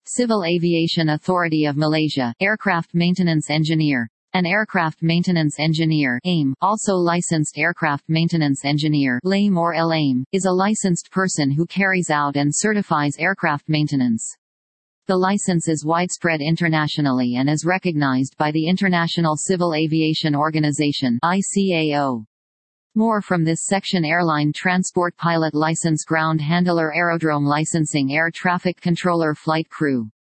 Civil Aviation Authority of Malaysia, Aircraft Maintenance Engineer. An aircraft maintenance engineer (AIM), also licensed aircraft maintenance engineer (LAME or LAME), is a licensed person who carries out and certifies aircraft maintenance. The license is widespread internationally and is recognized by the International Civil Aviation Organization (ICAO). More from this section: Airline Transport Pilot License, Ground Handler, Aerodrome Licensing, Air Traffic Controller, Flight Crew.